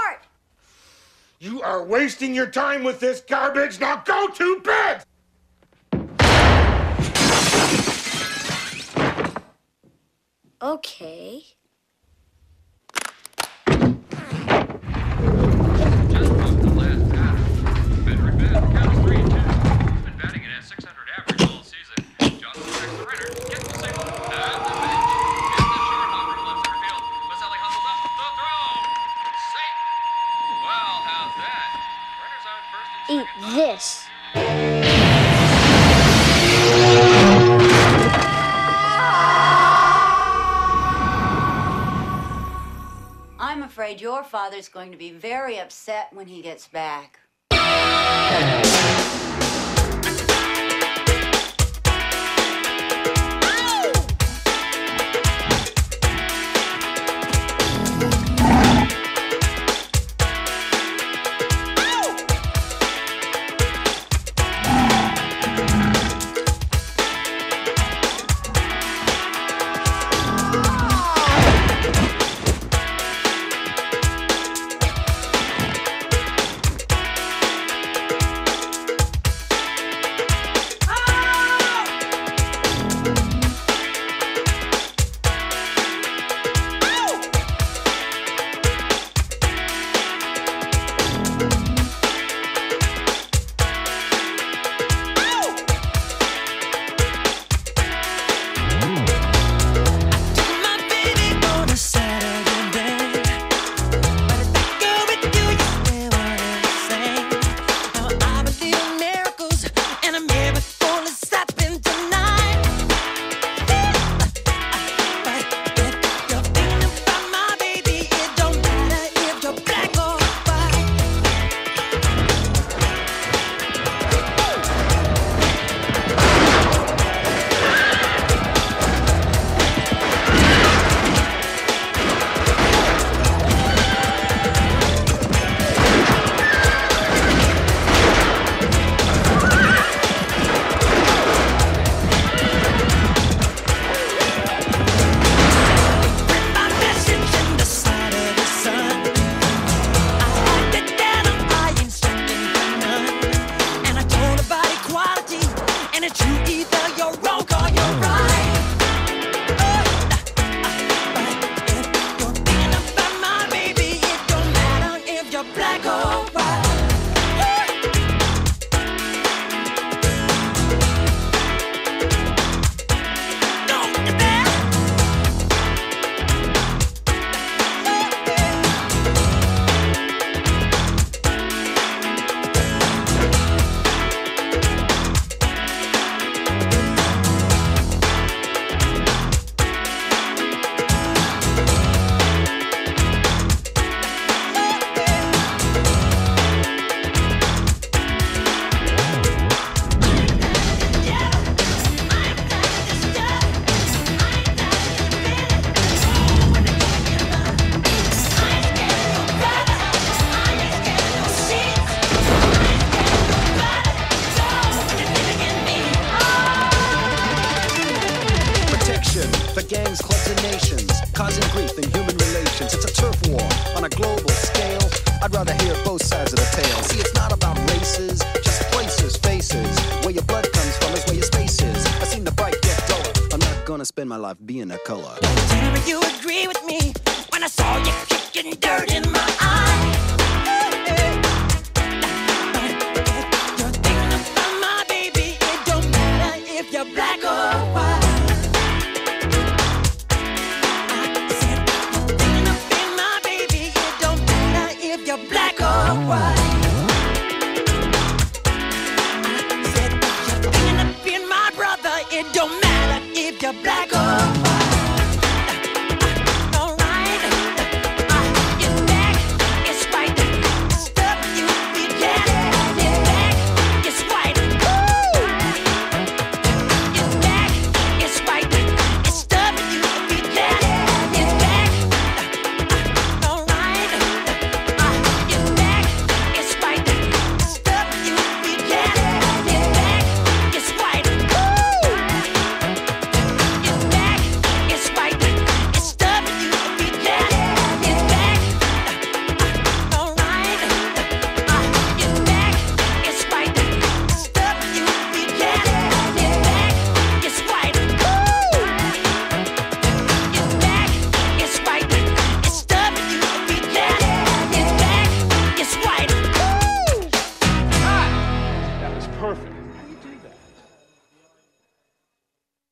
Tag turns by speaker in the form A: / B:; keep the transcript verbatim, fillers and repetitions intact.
A: apart!
B: You are wasting your time with this garbage. Now go to bed!
A: Okay. Eat this.
C: I'm afraid your father's going to be very upset when he gets back.
D: For gangs, clubs, and nations, causing grief in human relations. It's a turf war on a global scale. I'd rather hear both sides of the tale. See, it's not about races, just places, faces. Where your blood comes from is where your space is. I seen the bright get duller. I'm not gonna spend my life being a color.
E: Tell me you agree with me when I saw you kicking dirt in my eye. You're thinking about my baby. It don't matter if you're black or white. Black or white. I said, you're thinking of being my brother. It don't matter if you're black